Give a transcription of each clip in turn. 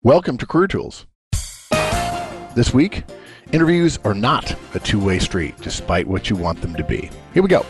Welcome to Career Tools. This week, interviews are not a two-way street, despite what you want them to be. Here we go.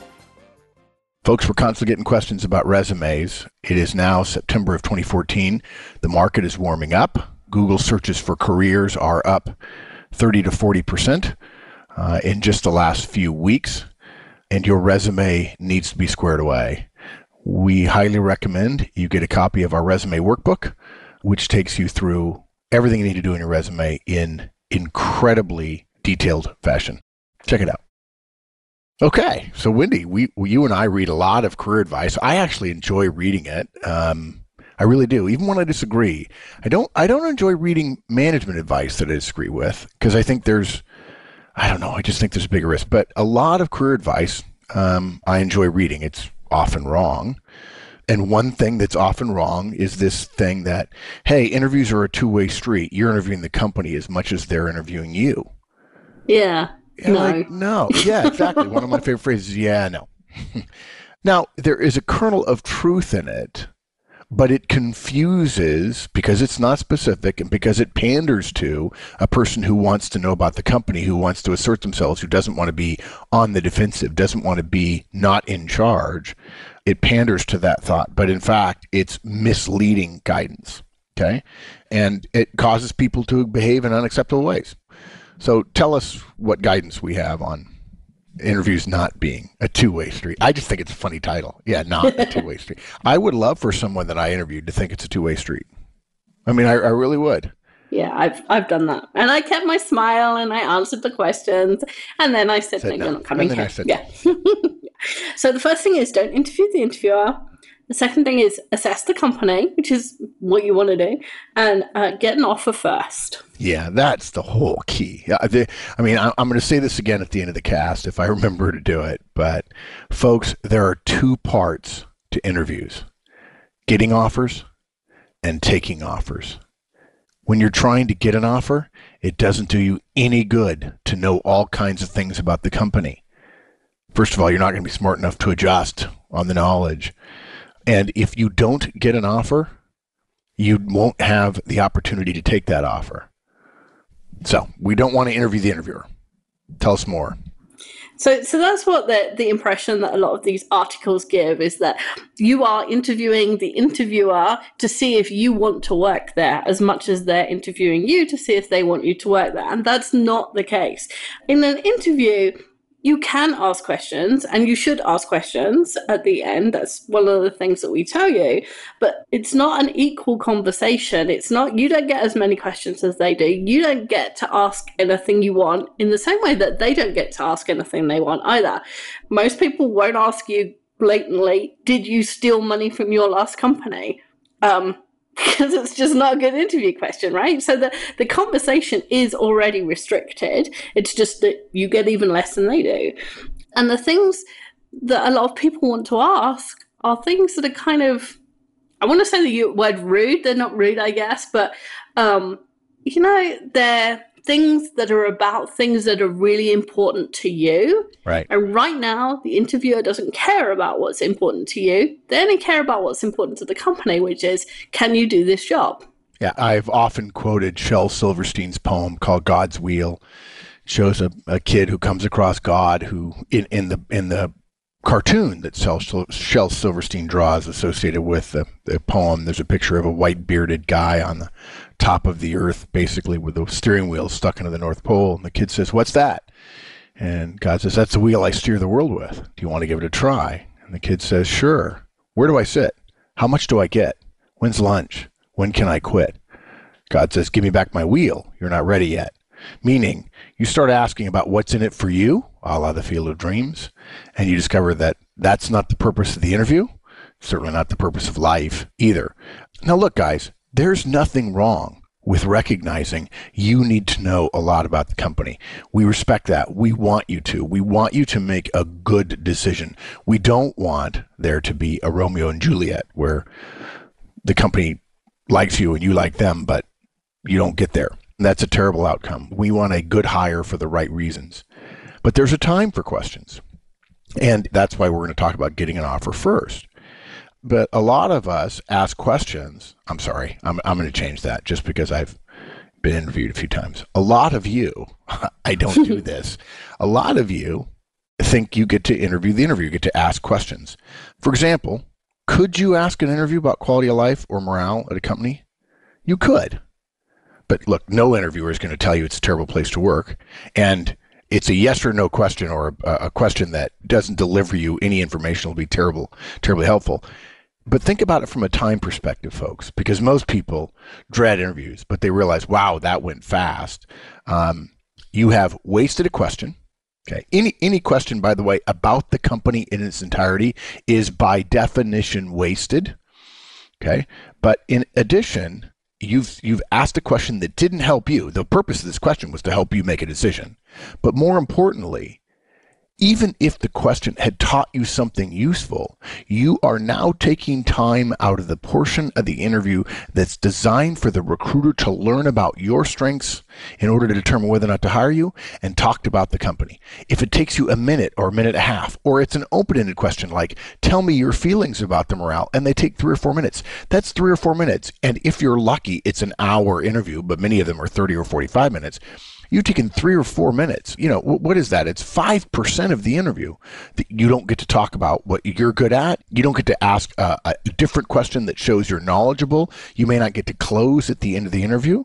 Folks, we're constantly getting questions about resumes. It is now September of 2014. The market is warming up. Google searches for careers are up 30 to 40% in just the last few weeks, and your resume needs to be squared away. We highly recommend you get a copy of our resume workbook, which takes you through everything you need to do in your resume in incredibly detailed fashion. Check it out. Okay, so Wendy, you and I read a lot of career advice. I actually enjoy reading it. I really do, even when I disagree. I don't enjoy reading management advice that I disagree with because I think I just think there's a bigger risk. But a lot of career advice, I enjoy reading. It's often wrong. And one thing that's often wrong is this thing that, hey, interviews are a two-way street. You're interviewing the company as much as they're interviewing you. Yeah. No. Yeah, exactly. One of my favorite phrases, yeah, no. Now, there is a kernel of truth in it, but it confuses because it's not specific and because it panders to a person who wants to know about the company, who wants to assert themselves, who doesn't want to be on the defensive, doesn't want to be not in charge. It panders to that thought, but in fact, it's misleading guidance, okay? And it causes people to behave in unacceptable ways. So tell us what guidance we have on interviews not being a two-way street. I just think it's a funny title. Yeah, not a two-way street. I would love for someone that I interviewed to think it's a two-way street. I mean, I really would. Yeah, I've done that. And I kept my smile and I answered the questions. And then I said no, you're not coming here. Yeah. So the first thing is don't interview the interviewer. The second thing is assess the company, which is what you want to do, and get an offer first. Yeah, that's the whole key. I'm going to say this again at the end of the cast if I remember to do it. But folks, there are two parts to interviews: getting offers and taking offers. When you're trying to get an offer, it doesn't do you any good to know all kinds of things about the company. First of all, you're not going to be smart enough to adjust on the knowledge. And if you don't get an offer, you won't have the opportunity to take that offer. So we don't want to interview the interviewer. Tell us more. So that's what the impression that a lot of these articles give is that you are interviewing the interviewer to see if you want to work there as much as they're interviewing you to see if they want you to work there. And that's not the case. In an interview, you can ask questions and you should ask questions at the end. That's one of the things that we tell you, but it's not an equal conversation. It's not, you don't get as many questions as they do. You don't get to ask anything you want in the same way that they don't get to ask anything they want either. Most people won't ask you blatantly, did you steal money from your last company? Because it's just not a good interview question, right? So the conversation is already restricted. It's just that you get even less than they do. And the things that a lot of people want to ask are things that are kind of, I want to say the word rude. They're not rude, I guess, but, they're things that are about things that are really important to you. Right. And right now, the interviewer doesn't care about what's important to you. They only care about what's important to the company, which is, can you do this job? Yeah, I've often quoted Shel Silverstein's poem called God's Wheel. It shows a kid who comes across God who, in the cartoon that Shel Silverstein draws associated with the poem, there's a picture of a white bearded guy on the top of the earth, basically with the steering wheel stuck into the North Pole. And the kid says, "What's that?" And God says, "That's the wheel I steer the world with. Do you want to give it a try?" And the kid says, "Sure. Where do I sit? How much do I get? When's lunch? When can I quit?" God says, "Give me back my wheel. You're not ready yet." Meaning, you start asking about what's in it for you, a la the Field of Dreams, and you discover that that's not the purpose of the interview, certainly not the purpose of life either. Now look, guys, there's nothing wrong with recognizing you need to know a lot about the company. We respect that. We want you to. We want you to make a good decision. We don't want there to be a Romeo and Juliet where the company likes you and you like them, but you don't get there. That's a terrible outcome. We want a good hire for the right reasons. But there's a time for questions. And that's why we're going to talk about getting an offer first. but a lot of us ask questions. I'm sorry. I'm going to change that just because I've been interviewed a few times. A lot of you, I don't do this. A lot of you think you get to interview the interviewer, you get to ask questions. For example, could you ask an interview about quality of life or morale at a company? You could. But look, no interviewer is going to tell you it's a terrible place to work. And it's a yes or no question, or a question that doesn't deliver you any information will be terribly helpful. But think about it from a time perspective, folks, because most people dread interviews, but they realize, wow, that went fast. You have wasted a question. Okay. Any question, by the way, about the company in its entirety is by definition wasted. Okay. But in addition, you've asked a question that didn't help you. The purpose of this question was to help you make a decision. But more importantly, even if the question had taught you something useful, you are now taking time out of the portion of the interview that's designed for the recruiter to learn about your strengths in order to determine whether or not to hire you, and talked about the company. If it takes you a minute or a minute and a half, or it's an open-ended question like, tell me your feelings about the morale, and they take 3 or 4 minutes, that's 3 or 4 minutes. And if you're lucky, it's an hour interview, but many of them are 30 or 45 minutes. You've taken 3 or 4 minutes. You know, what is that? It's 5% of the interview that you don't get to talk about what you're good at. You don't get to ask a different question that shows you're knowledgeable. You may not get to close at the end of the interview.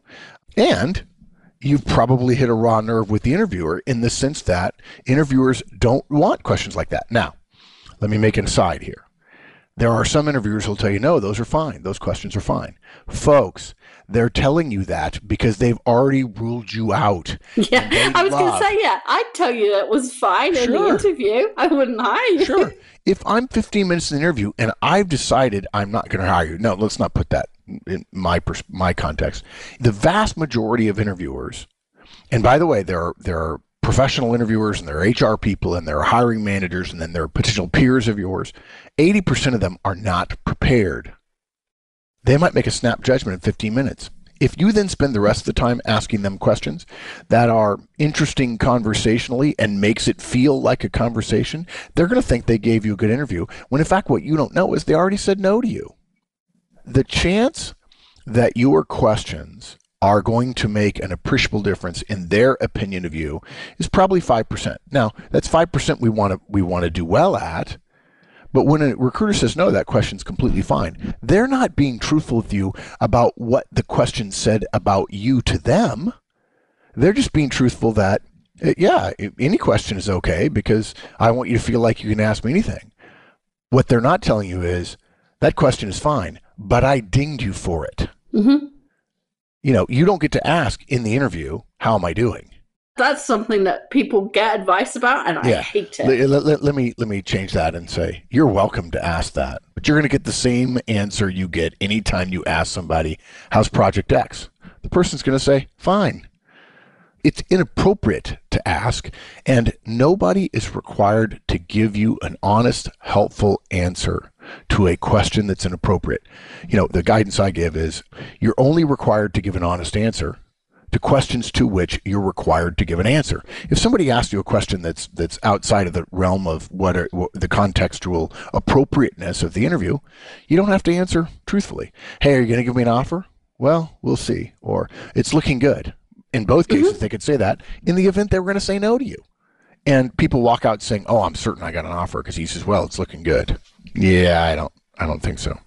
And you've probably hit a raw nerve with the interviewer in the sense that interviewers don't want questions like that. Now, let me make an aside here. There are some interviewers who'll tell you, no, those are fine. Those questions are fine. Folks, they're telling you that because they've already ruled you out. Yeah, I was going to say, yeah, I'd tell you that was fine in the interview. I wouldn't hire you. Sure. If I'm 15 minutes in the interview and I've decided I'm not going to hire you, no, let's not put that in my context. The vast majority of interviewers, and by the way, there are professional interviewers, and there are HR people, and there are hiring managers, and then there are potential peers of yours. 80% of them are not prepared. They might make a snap judgment in 15 minutes. If you then spend the rest of the time asking them questions that are interesting conversationally and makes it feel like a conversation, they're going to think they gave you a good interview, when in fact what you don't know is they already said no to you. The chance that your questions are going to make an appreciable difference in their opinion of you is probably 5%. Now, that's 5% we want to do well at. But when a recruiter says, no, that question's completely fine, they're not being truthful with you about what the question said about you to them. They're just being truthful that, yeah, any question is okay because I want you to feel like you can ask me anything. What they're not telling you is, that question is fine, but I dinged you for it. Mm-hmm. You know, you don't get to ask in the interview, how am I doing? That's something that people get advice about, and I hate it. Let me change that and say, you're welcome to ask that, but you're going to get the same answer you get anytime you ask somebody, how's Project X? The person's going to say, fine. It's inappropriate to ask, and nobody is required to give you an honest, helpful answer to a question that's inappropriate. You know, the guidance I give is you're only required to give an honest answer to questions to which you're required to give an answer. If somebody asks you a question that's outside of the realm of the contextual appropriateness of the interview, you don't have to answer truthfully. Hey, are you going to give me an offer? Well, we'll see. Or it's looking good. In both cases, they could say that in the event they were going to say no to you. And people walk out saying, oh, I'm certain I got an offer because he says, well, it's looking good. Yeah, I don't think so.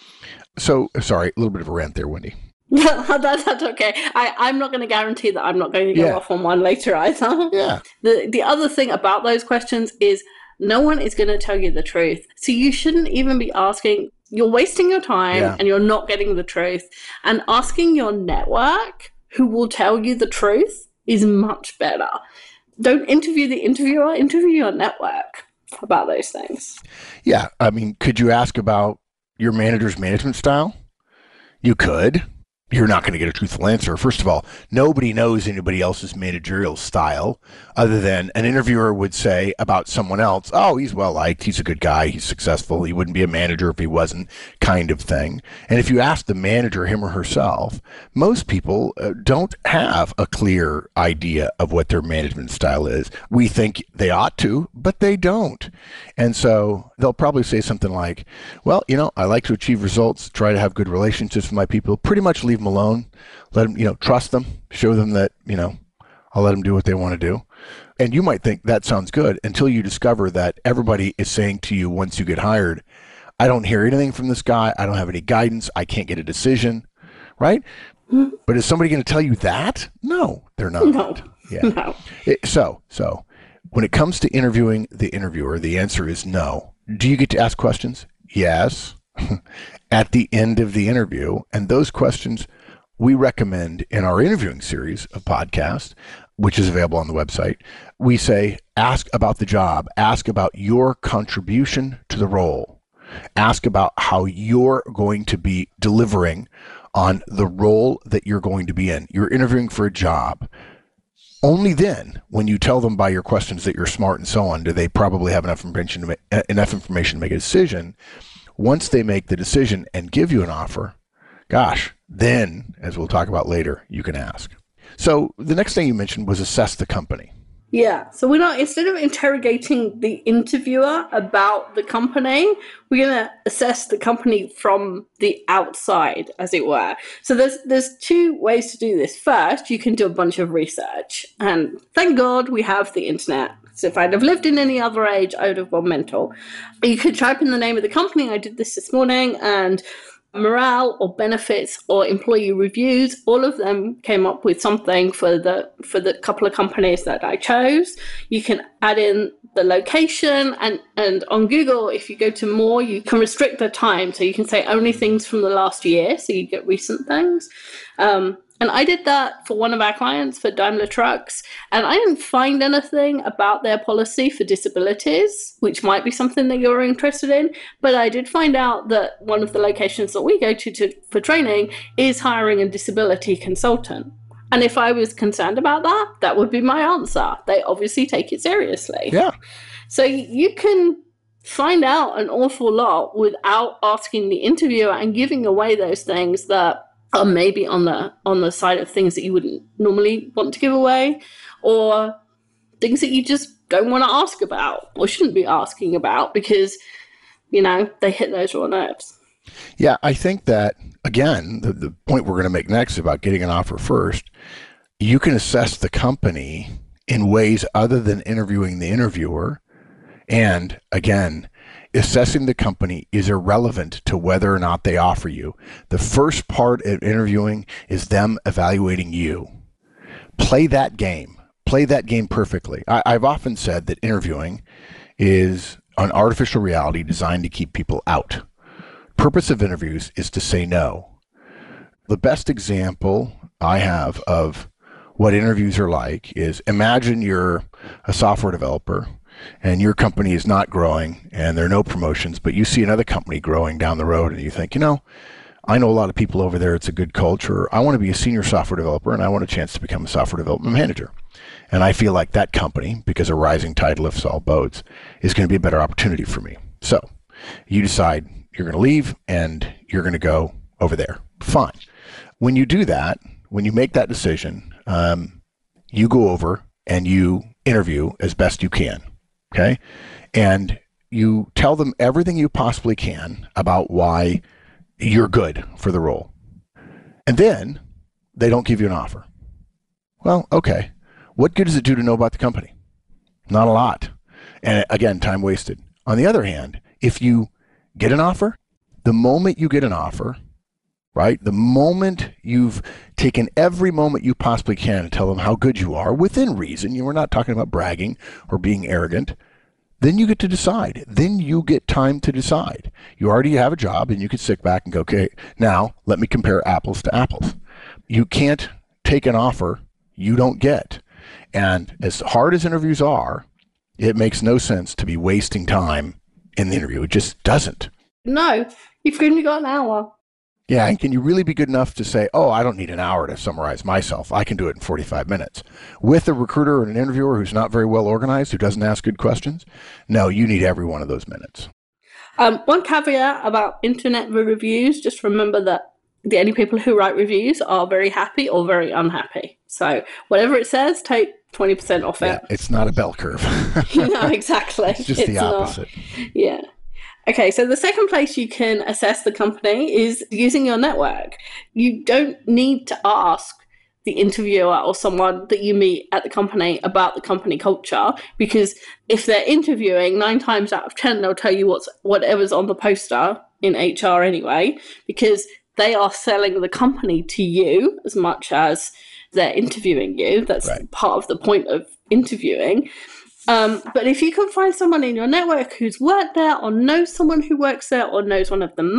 So, sorry, a little bit of a rant there, Wendy. That's okay. I'm not going to guarantee that I'm not going to go off on one later either. Yeah. The other thing about those questions is no one is going to tell you the truth. So you shouldn't even be asking. You're wasting your time and you're not getting the truth. And asking your network who will tell you the truth is much better. Don't interview the interviewer, interview your network about those things. Yeah. I mean, could you ask about your manager's management style? You could. you're not going to get a truthful answer. First of all, nobody knows anybody else's managerial style other than an interviewer would say about someone else, oh, he's well liked, he's a good guy, he's successful, he wouldn't be a manager if he wasn't, kind of thing. And if you ask the manager, him or herself, most people don't have a clear idea of what their management style is. We think they ought to, but they don't. And so they'll probably say something like, well, I like to achieve results, try to have good relationships with my people, pretty much leave them alone, let them, trust them, show them that, I'll let them do what they want to do. And you might think that sounds good until you discover that everybody is saying to you once you get hired, I don't hear anything from this guy. I don't have any guidance. I can't get a decision, right? Mm-hmm. But is somebody going to tell you that? No, they're not. No. Yeah. No. So when it comes to interviewing the interviewer, the answer is no. Do you get to ask questions? Yes. At the end of the interview. And those questions we recommend in our interviewing series of podcasts, which is available on the website. We say, ask about the job, ask about your contribution to the role, ask about how you're going to be delivering on the role that you're going to be in. You're interviewing for a job. Only then, when you tell them by your questions that you're smart and so on, do they probably have enough information to make a decision. Once they make the decision and give you an offer, gosh, then, as we'll talk about later, you can ask. So the next thing you mentioned was assess the company. Yeah. So instead of interrogating the interviewer about the company, we're going to assess the company from the outside, as it were. So there's two ways to do this. First, you can do a bunch of research. And thank God we have the internet. So if I'd have lived in any other age, I would have gone mental. You could type in the name of the company. I did this morning, and morale or benefits or employee reviews, all of them came up with something for the couple of companies that I chose. You can add in the location, and on Google, if you go to more, you can restrict the time. So you can say only things from the last year, so you get recent things. And I did that for one of our clients, for Daimler Trucks, and I didn't find anything about their policy for disabilities, which might be something that you're interested in. But I did find out that one of the locations that we go to for training is hiring a disability consultant. And if I was concerned about that, that would be my answer. They obviously take it seriously. Yeah. So you can find out an awful lot without asking the interviewer and giving away those things that are maybe on the side of things that you wouldn't normally want to give away, or things that you just don't want to ask about or shouldn't be asking about because, they hit those raw nerves. Yeah, I think that, again, the point we're going to make next about getting an offer first, you can assess the company in ways other than interviewing the interviewer. And again, assessing the company is irrelevant to whether or not they offer you. The first part of interviewing is them evaluating you. Play that game. Play that game perfectly. I've often said that interviewing is an artificial reality designed to keep people out. Purpose of interviews is to say no. The best example I have of what interviews are like is, imagine you're a software developer and your company is not growing and there are no promotions, but you see another company growing down the road and you think, I know a lot of people over there. It's a good culture. I want to be a senior software developer and I want a chance to become a software development manager. And I feel like that company, because a rising tide lifts all boats, is going to be a better opportunity for me. So you decide you're going to leave and you're going to go over there. Fine. When you do that, when you make that decision, you go over and you interview as best you can. Okay. And you tell them everything you possibly can about why you're good for the role. And then they don't give you an offer. Well, okay. What good does it do to know about the company? Not a lot. And again, time wasted. On the other hand, if you get an offer, the moment you get an offer, right? The moment you've taken every moment you possibly can to tell them how good you are, within reason, you were not talking about bragging or being arrogant, then you get to decide. Then you get time to decide. You already have a job and you can sit back and go, okay, now let me compare apples to apples. You can't take an offer you don't get. And as hard as interviews are, it makes no sense to be wasting time in the interview. It just doesn't. No, you've only got an hour. Yeah, and can you really be good enough to say, oh, I don't need an hour to summarize myself. I can do it in 45 minutes. With a recruiter or an interviewer who's not very well organized, who doesn't ask good questions, no, you need every one of those minutes. One caveat about internet reviews, just remember that the only people who write reviews are very happy or very unhappy. So whatever it says, take 20% off it. It's not a bell curve. No, exactly. It's just the opposite. Yeah. Okay, so the second place you can assess the company is using your network. You don't need to ask the interviewer or someone that you meet at the company about the company culture, because if they're interviewing, 9 times out of 10, they'll tell you whatever's on the poster in HR anyway, because they are selling the company to you as much as they're interviewing you. That's right. Part of the point of interviewing. But if you can find someone in your network who's worked there, or knows someone who works there, or knows one of the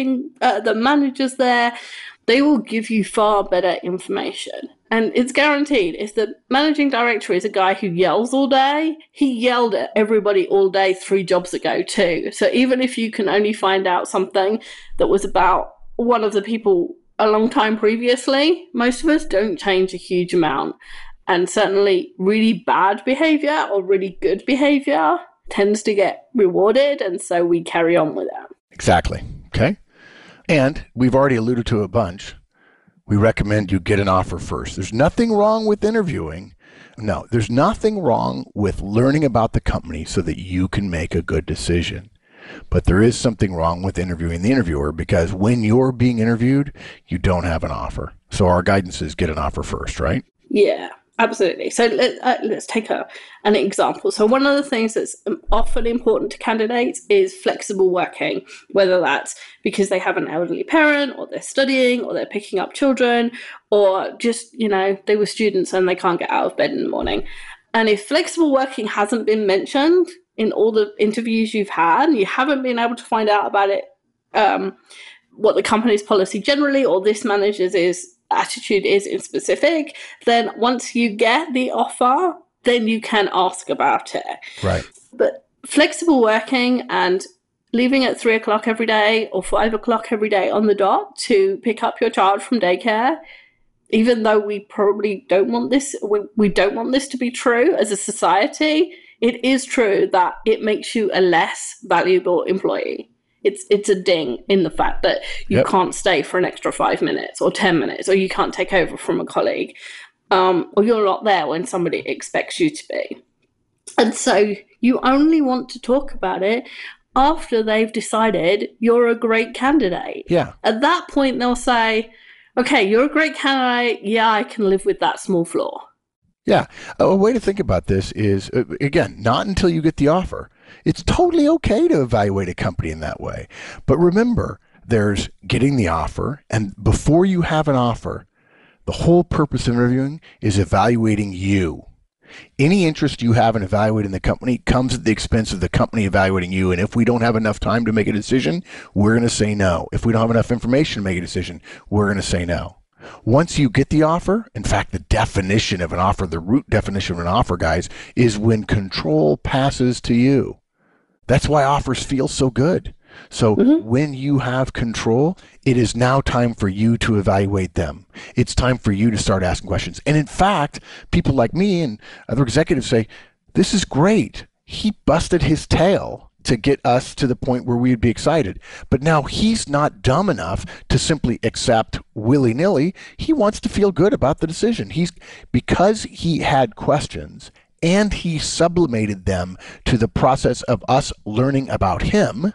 managers there, they will give you far better information. And it's guaranteed. If the managing director is a guy who yells all day, he yelled at everybody all day 3 jobs ago too. So even if you can only find out something that was about one of the people a long time previously, most of us don't change a huge amount. And certainly really bad behavior or really good behavior tends to get rewarded. And so we carry on with it. Exactly. Okay. And we've already alluded to a bunch. We recommend you get an offer first. There's nothing wrong with interviewing. No, there's nothing wrong with learning about the company so that you can make a good decision. But there is something wrong with interviewing the interviewer, because when you're being interviewed, you don't have an offer. So our guidance is get an offer first, right? Yeah. Absolutely. So let's take an example. So one of the things that's often important to candidates is flexible working, whether that's because they have an elderly parent, or they're studying, or they're picking up children, or just, they were students and they can't get out of bed in the morning. And if flexible working hasn't been mentioned in all the interviews you've had, and you haven't been able to find out about it, what the company's policy generally or this manager's attitude is in specific, then once you get the offer, then you can ask about it. Right. But flexible working and leaving at 3 o'clock every day or 5 o'clock every day on the dot to pick up your child from daycare, even though we probably don't want this, we don't want this to be true as a society, it is true that it makes you a less valuable employee. It's a ding in the fact that you can't stay for an extra 5 minutes or 10 minutes, or you can't take over from a colleague, or you're not there when somebody expects you to be. And so you only want to talk about it after they've decided you're a great candidate. Yeah. At that point, they'll say, okay, you're a great candidate. Yeah, I can live with that small flaw. Yeah. A way to think about this is, again, not until you get the offer. It's totally okay to evaluate a company in that way. But remember, there's getting the offer. And before you have an offer, the whole purpose of interviewing is evaluating you. Any interest you have in evaluating the company comes at the expense of the company evaluating you. And if we don't have enough time to make a decision, we're going to say no. If we don't have enough information to make a decision, we're going to say no. Once you get the offer, in fact, the definition of an offer, the root definition of an offer, guys, is when control passes to you. That's why offers feel so good. So when you have control, it is now time for you to evaluate them. It's time for you to start asking questions. And in fact, people like me and other executives say, this is great. He busted his tail to get us to the point where we'd be excited. But now he's not dumb enough to simply accept willy-nilly. He wants to feel good about the decision. Because he had questions and he sublimated them to the process of us learning about him,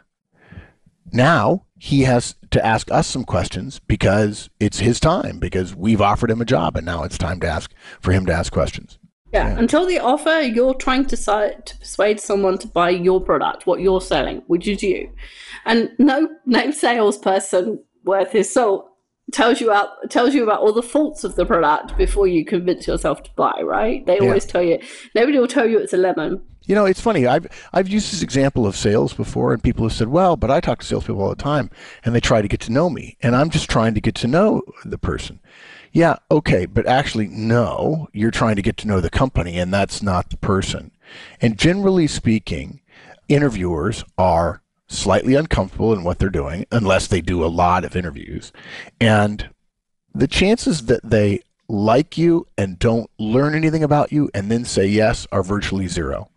now he has to ask us some questions because it's his time, because we've offered him a job, and now it's time for him to ask questions. Yeah. Until the offer, you're trying to persuade someone to buy your product, what you're selling, which is you. And no salesperson worth his salt tells you about all the faults of the product before you convince yourself to buy, right? They always tell you, nobody will tell you it's a lemon. It's funny. I've used this example of sales before, and people have said, well, but I talk to salespeople all the time, and they try to get to know me, and I'm just trying to get to know the person. Yeah, okay, but actually, no, you're trying to get to know the company, and that's not the person. And generally speaking, interviewers are slightly uncomfortable in what they're doing, unless they do a lot of interviews. And the chances that they like you and don't learn anything about you and then say yes are virtually zero.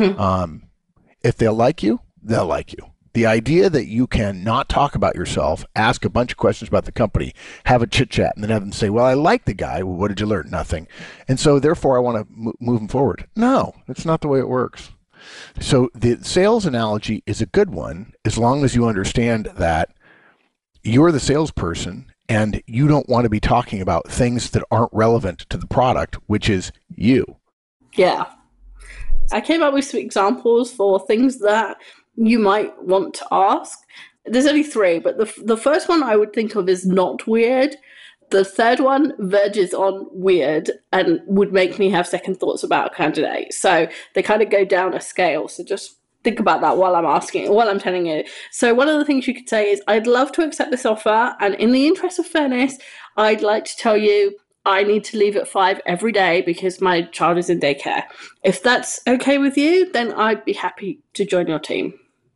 If they'll like you, they'll like you. The idea that you can not talk about yourself, ask a bunch of questions about the company, have a chit chat, and then have them say, well, I like the guy. Well, what did you learn? Nothing. And so therefore I want to move him forward. No, that's not the way it works. So the sales analogy is a good one as long as you understand that you're the salesperson and you don't want to be talking about things that aren't relevant to the product, which is you. Yeah. I came up with some examples for things that you might want to ask. There's only 3, but the first one I would think of is not weird. The third one verges on weird and would make me have second thoughts about a candidate. So they kind of go down a scale. So just think about that while I'm telling you. So one of the things you could say is, I'd love to accept this offer. And in the interest of fairness, I'd like to tell you I need to leave at 5 every day because my child is in daycare. If that's okay with you, then I'd be happy to join your team.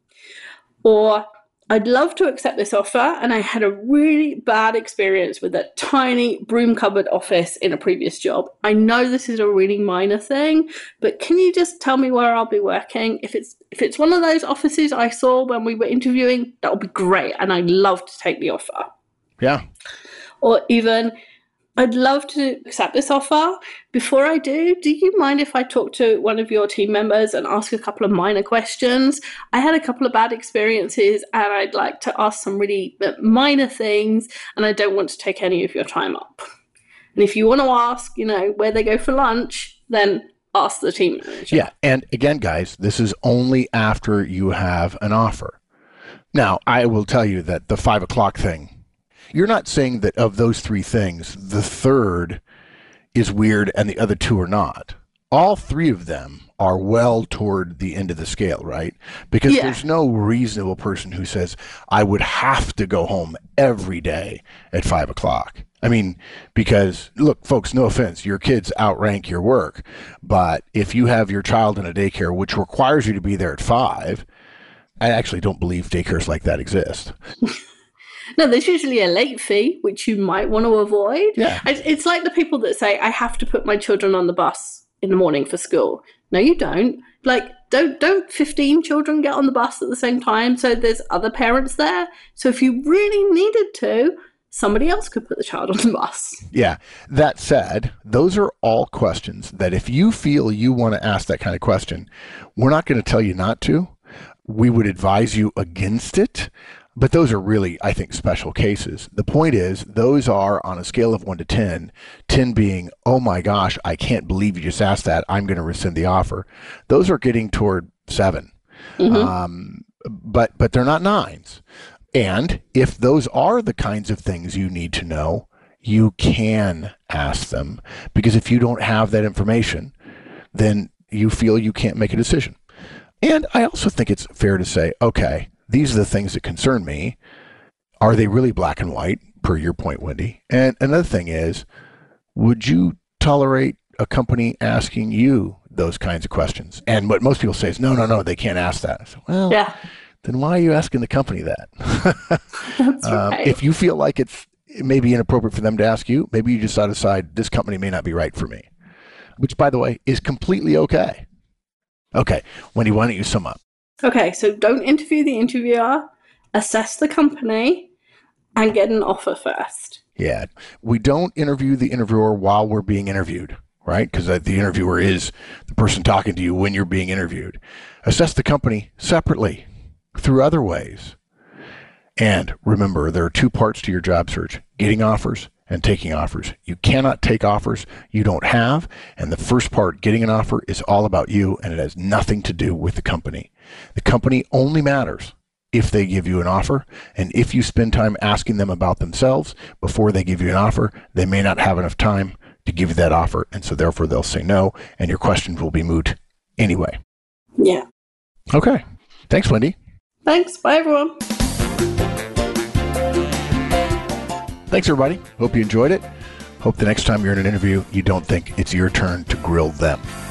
Or, I'd love to accept this offer, and I had a really bad experience with a tiny broom cupboard office in a previous job. I know this is a really minor thing, but can you just tell me where I'll be working? If it's one of those offices I saw when we were interviewing, that would be great, and I'd love to take the offer. Yeah. Or even, I'd love to accept this offer. Before I do you mind if I talk to one of your team members and ask a couple of minor questions? I had a couple of bad experiences and I'd like to ask some really minor things, and I don't want to take any of your time up. And if you want to ask, where they go for lunch, then ask the team manager. Yeah. And again, guys, this is only after you have an offer. Now, I will tell you that the 5 o'clock thing, you're not saying that of those 3 things, the third is weird and the other 2 are not. All 3 of them are well toward the end of the scale, right? Because there's no reasonable person who says, I would have to go home every day at 5 o'clock. I mean, because, look, folks, no offense, your kids outrank your work. But if you have your child in a daycare, which requires you to be there at 5, I actually don't believe daycares like that exist. No, there's usually a late fee, which you might want to avoid. Yeah. It's like the people that say, I have to put my children on the bus in the morning for school. No, you don't. Like, don't 15 children get on the bus at the same time? So there's other parents there. So if you really needed to, somebody else could put the child on the bus. Yeah. That said, those are all questions that if you feel you want to ask that kind of question, we're not going to tell you not to. We would advise you against it. But those are really, I think, special cases. The point is, those are on a scale of 1 to 10, 10 being, oh my gosh, I can't believe you just asked that, I'm going to rescind the offer. Those are getting toward 7. But they're not 9s. And if those are the kinds of things you need to know, you can ask them. Because if you don't have that information, then you feel you can't make a decision. And I also think it's fair to say, okay, these are the things that concern me. Are they really black and white, per your point, Wendy? And another thing is, would you tolerate a company asking you those kinds of questions? And what most people say is, no, they can't ask that. So, well, yeah. Then why are you asking the company that? That's right. If you feel like it may be inappropriate for them to ask you, maybe you just decide this company may not be right for me, which, by the way, is completely okay. Okay, Wendy, why don't you sum up? Okay, so don't interview the interviewer, assess the company, and get an offer first. Yeah, we don't interview the interviewer while we're being interviewed, right? Because the interviewer is the person talking to you when you're being interviewed. Assess the company separately through other ways. And remember, there are 2 parts to your job search: getting offers and taking offers. You cannot take offers you don't have. And the first part, getting an offer, is all about you, and it has nothing to do with the company. The company only matters if they give you an offer. And if you spend time asking them about themselves before they give you an offer, they may not have enough time to give you that offer. And so therefore they'll say no, and your questions will be moot anyway. Yeah. Okay. Thanks, Wendy. Thanks. Bye, everyone. Thanks, everybody. Hope you enjoyed it. Hope the next time you're in an interview, you don't think it's your turn to grill them.